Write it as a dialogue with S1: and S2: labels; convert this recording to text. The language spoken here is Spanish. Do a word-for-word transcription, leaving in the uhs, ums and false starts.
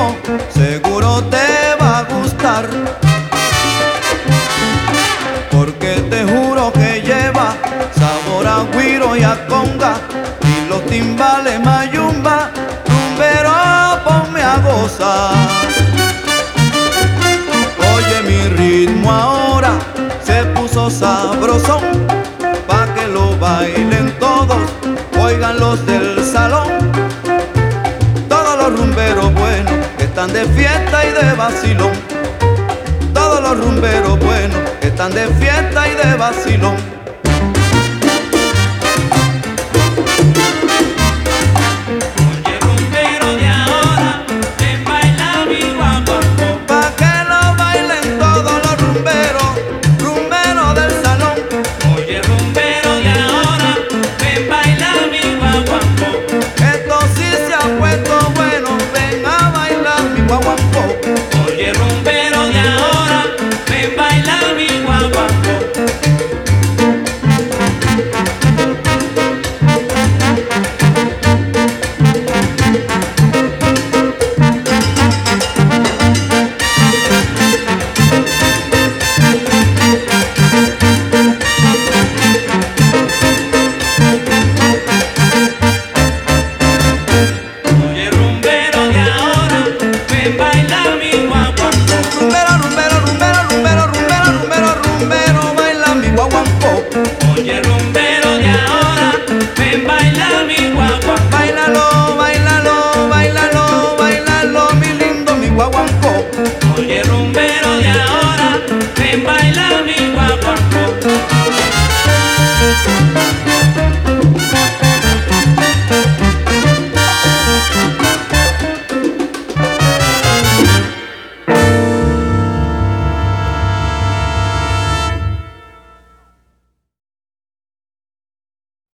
S1: ritmo seguro te va a gustar, porque te juro que lleva sabor a güiro y a conga, y los timbales mayumba, rumbero ponme a gozar. Oye, mi ritmo ahora se puso sabrosón, pa' que lo bailen todos, oigan los del salón. Todos los rumberos buenos están de fiesta y de vacilón. Todos los rumberos buenos están de fiesta y de vacilón.